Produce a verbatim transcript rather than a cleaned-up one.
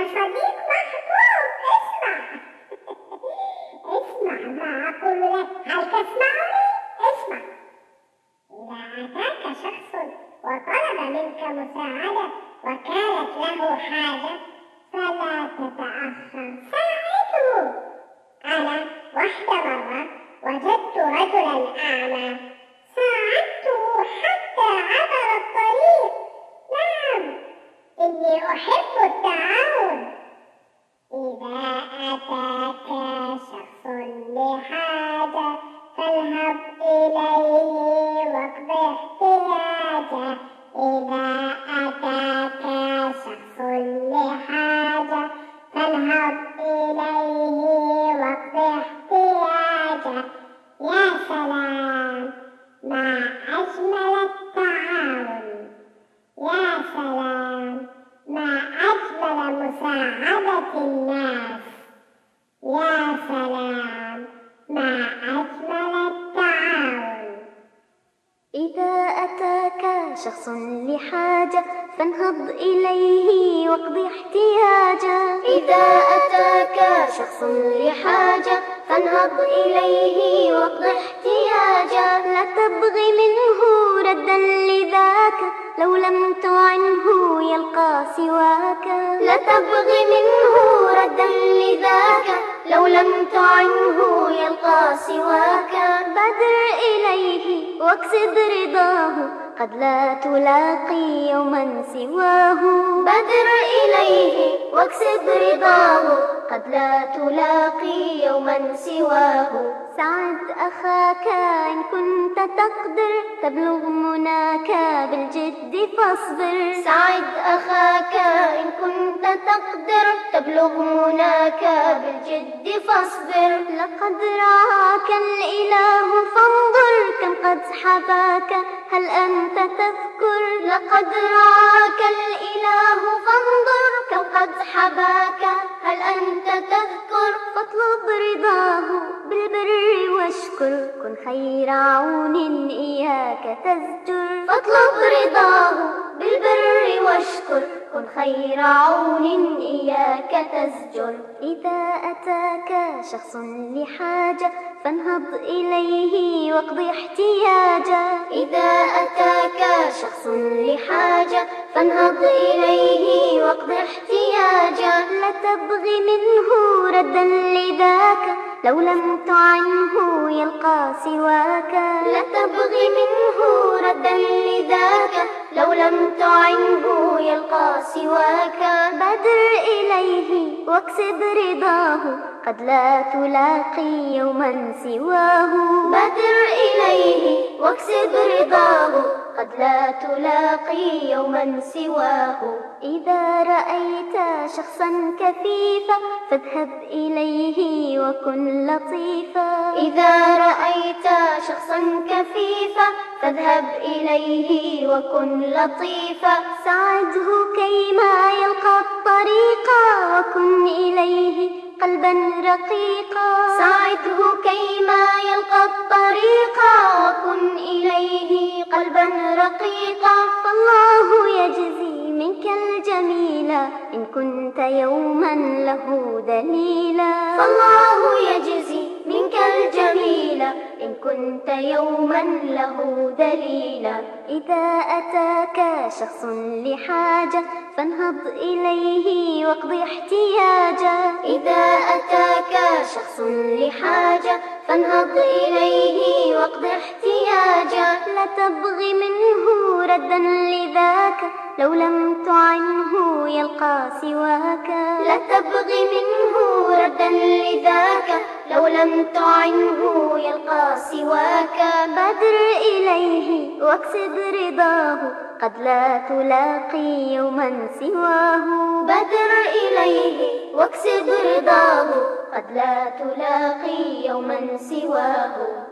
صديق محبوب، اسمع. اسمع ما أقول لك، هل تسمعني؟ اسمع. إذا أتاك شخص وطلب منك مساعدة وكانت له حاجة فلا تتأخر، ساعده. أنا واحدة مرة وجدت رجلا أعمى، ساعدته حتى عبر الطريق. نعم، إني أحب التعاون. إذا أتاك شخص لحاجة فاذهب إليه واقض احتياجه. إذا أتاك شخص لحاجة فاذهب إليه واقض احتياجه. يا سلام ما أجمل التعاون، يا سلام ما أجمل مساعدة الناس، يا سلام ما أجمل التعاون. إذا أتاك شخص لحاجة فانهض إليه واقض احتياجه. إذا أتاك شخص لحاجة فانهض إليه واقض احتياجه. لا تبغي منه ردا لذاك، لو لم تعنه يلقى سواك. لا تبغي منه ردا لذاك، لو لم تعنه يلقى سواك. بادر إليه واكسب رضاه، قد لا تلاقي يوما سواه. بادر إليه واكسب رضاه، قد لا تلاقي يوما سواه. ساعد أخاك إن كنت تقدر، تبلغ مناك بالجد فاصبر. ساعد أخاك إن كنت تقدر، تبلغ مناك بالجد فاصبر. لقد رعاك الإله فانظر، كم قد حباك هل أنت تذكر. لقد رعاك الإله فانظر، كم قد حباك هل أنت تذكر. فاطلب رضاه بالبر واشكر، كن خير عون إياك تزجر. فاطلب رضاه بالبر واشكر، كن خير عون إياك تزجر. إذا أتاك شخص لحاجة فانهض إليه واقض احتياجه. إذا أتاك شخص لحاجة فانهض إليه واقض احتياجه. لا تبغي منه ردا لذاك، لو لم تعنه يلقى سواك. لا تبغي منه ردا لذاك، لو لم تعنه يلقى سواك. بادر إليه واكسب رضاه، قد لا تلاقي يوما سواه. بادر إليه واكسب رضاه، قد لا تلاقي يوما سواه. إذا رأيت شخصا كفيفا فاذهب إليه وكن لطيفا. إذا رأيت شخصا كفيفا فاذهب إليه وكن لطيفا. ساعده كيما يلقى الطريق، وكن إليه قلبا رقيقا. ساعده كيما يلقى الطريق، وكن إليه قلبا رقيقا. فالله يجزي منك الجميلا إن كنت يوما له دليلا. فالله يجزي منك الجميلا إن كنت يوما له دليلا. إذا أتاك شخص لحاجة فانهض إليه واقض احتياجه. إذا أتاك شخص لحاجة فانهض إليه واقض احتياجه. لا تبغي منه ردا لذاك، لو لم تعنه يلقى سواك. لا تبغي منه ردا لذاك، لو لم تعنه يلقى سواك. بادر إليه واكسب رضاه، قد لا تلاقي يوما سواه. بادر إليه واكسب رضاه، قد لا تلاقي يوما سواه.